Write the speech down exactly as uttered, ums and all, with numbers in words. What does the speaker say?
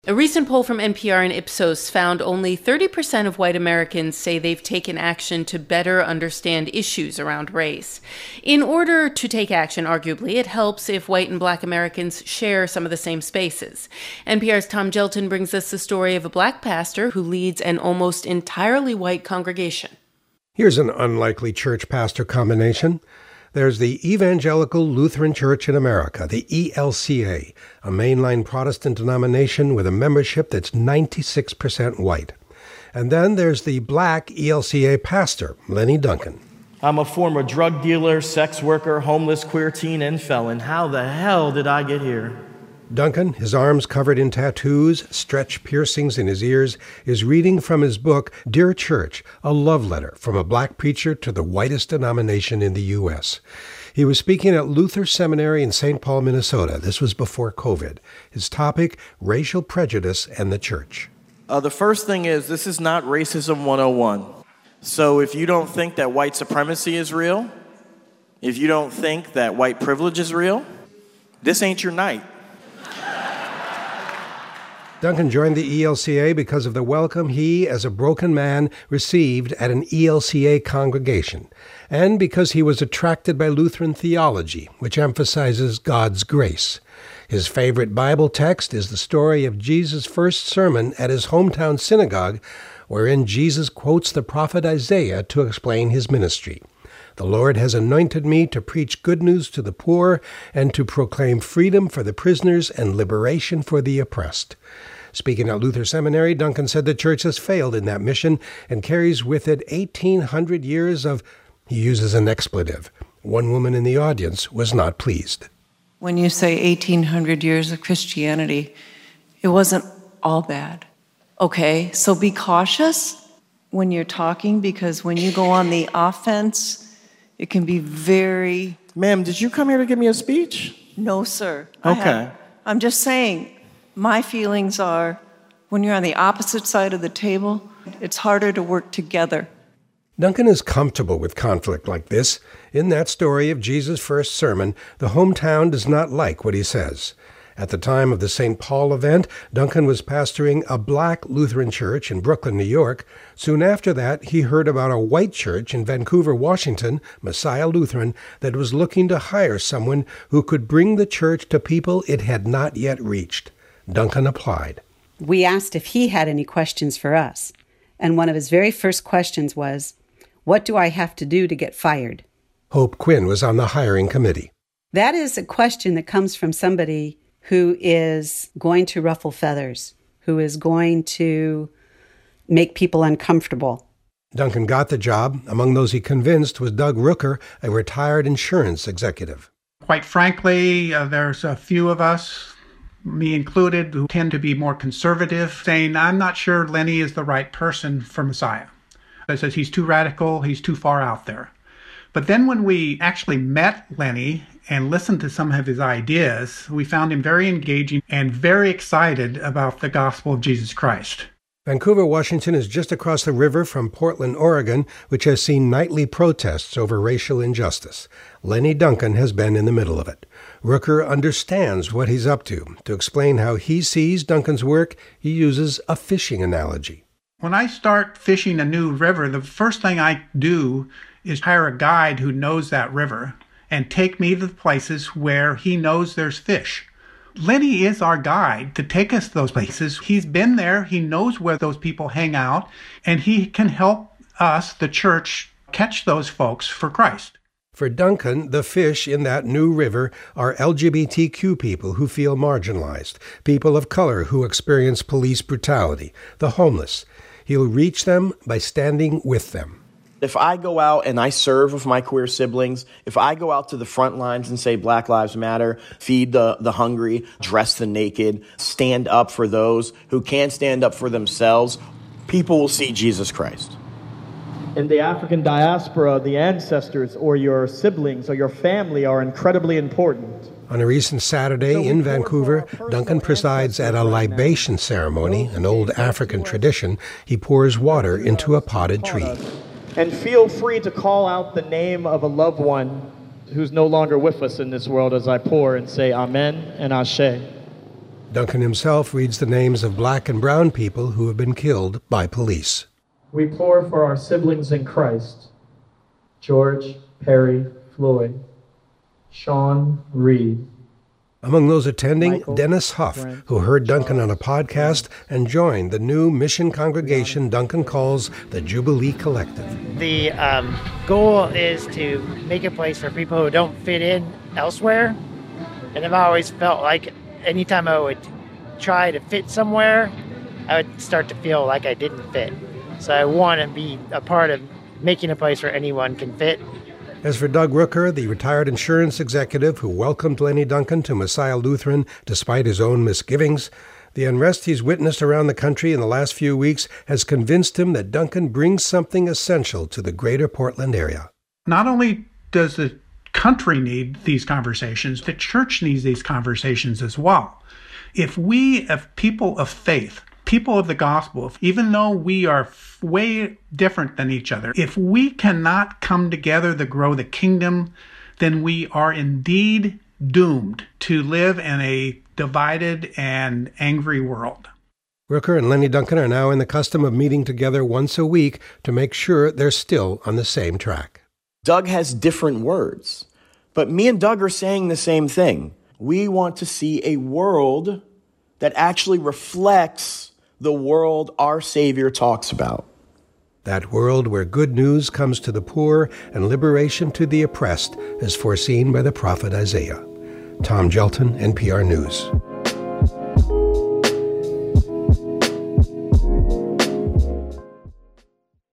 A recent poll from N P R and Ipsos found only thirty percent of white Americans say they've taken action to better understand issues around race. In order to take action, arguably, it helps if white and black Americans share some of the same spaces. N P R's Tom Gjelten brings us the story of a black pastor who leads an almost entirely white congregation. Here's an unlikely church-pastor combination. There's the Evangelical Lutheran Church in America, the E L C A, a mainline Protestant denomination with a membership that's ninety-six percent white. And then there's the black E L C A pastor, Lenny Duncan. I'm a former drug dealer, sex worker, homeless, queer teen, and felon. How the hell did I get here? Duncan, his arms covered in tattoos, stretch piercings in his ears, is reading from his book, Dear Church, a love letter from a black preacher to the whitest denomination in the U S He was speaking at Luther Seminary in Saint Paul, Minnesota. This was before COVID. His topic, racial prejudice and the church. Uh, the first thing is, this is not Racism one oh one. So if you don't think that white supremacy is real, if you don't think that white privilege is real, this ain't your night. Duncan joined the E L C A because of the welcome he, as a broken man, received at an E L C A congregation, and because he was attracted by Lutheran theology, which emphasizes God's grace. His favorite Bible text is the story of Jesus' first sermon at his hometown synagogue, wherein Jesus quotes the prophet Isaiah to explain his ministry. The Lord has anointed me to preach good news to the poor and to proclaim freedom for the prisoners and liberation for the oppressed. Speaking at Luther Seminary, Duncan said the church has failed in that mission and carries with it eighteen hundred years of, he uses an expletive. One woman in the audience was not pleased. When you say eighteen hundred years of Christianity, it wasn't all bad. Okay, so be cautious when you're talking, because when you go on the offense, it can be very... Ma'am, did you come here to give me a speech? No, sir. Okay. I'm just saying, my feelings are, when you're on the opposite side of the table, it's harder to work together. Duncan is comfortable with conflict like this. In that story of Jesus' first sermon, the hometown does not like what he says. At the time of the Saint Paul event, Duncan was pastoring a black Lutheran church in Brooklyn, New York. Soon after that, he heard about a white church in Vancouver, Washington, Messiah Lutheran, that was looking to hire someone who could bring the church to people it had not yet reached. Duncan applied. We asked if he had any questions for us, and one of his very first questions was, "What do I have to do to get fired?" Hope Quinn was on the hiring committee. That is a question that comes from somebody who is going to ruffle feathers, who is going to make people uncomfortable. Duncan got the job. Among those he convinced was Doug Rooker, a retired insurance executive. Quite frankly, uh, there's a few of us, me included, who tend to be more conservative, saying, I'm not sure Lenny is the right person for Messiah. I says he's too radical, he's too far out there. But then when we actually met Lenny and listened to some of his ideas, we found him very engaging and very excited about the gospel of Jesus Christ. Vancouver, Washington is just across the river from Portland, Oregon, which has seen nightly protests over racial injustice. Lenny Duncan has been in the middle of it. Rooker understands what he's up to. To explain how he sees Duncan's work, he uses a fishing analogy. When I start fishing a new river, the first thing I do is hire a guide who knows that river and take me to the places where he knows there's fish. Lenny is our guide to take us to those places. He's been there, he knows where those people hang out, and he can help us, the church, catch those folks for Christ. For Duncan, the fish in that new river are L G B T Q people who feel marginalized, people of color who experience police brutality, the homeless. He'll reach them by standing with them. If I go out and I serve with my queer siblings, if I go out to the front lines and say Black Lives Matter, feed the, the hungry, dress the naked, stand up for those who can't stand up for themselves, people will see Jesus Christ. In the African diaspora, the ancestors or your siblings or your family are incredibly important. On a recent Saturday in Vancouver, Duncan presides at a libation ceremony, an old African tradition. He pours water into a potted tree. And feel free to call out the name of a loved one who's no longer with us in this world as I pour and say Amen and Ashe. Duncan himself reads the names of black and brown people who have been killed by police. We pour for our siblings in Christ, George, Perry, Floyd, Sean, Reed. Among those attending, Michael, Dennis Huff, Brent, who heard Duncan Charles, on a podcast and joined the new mission congregation Duncan calls the Jubilee Collective. The um, goal is to make a place for people who don't fit in elsewhere. And I've always felt like anytime I would try to fit somewhere, I would start to feel like I didn't fit. So I want to be a part of making a place where anyone can fit. As for Doug Rooker, the retired insurance executive who welcomed Lenny Duncan to Messiah Lutheran despite his own misgivings, the unrest he's witnessed around the country in the last few weeks has convinced him that Duncan brings something essential to the greater Portland area. Not only does the country need these conversations, the church needs these conversations as well. If we, as people of faith, people of the gospel, even though we are way different than each other, if we cannot come together to grow the kingdom, then we are indeed doomed to live in a divided and angry world. Rooker and Lenny Duncan are now in the custom of meeting together once a week to make sure they're still on the same track. Doug has different words, but me and Doug are saying the same thing. We want to see a world that actually reflects the world our Savior talks about. That world where good news comes to the poor and liberation to the oppressed, as foreseen by the prophet Isaiah. Tom Gelton, N P R News.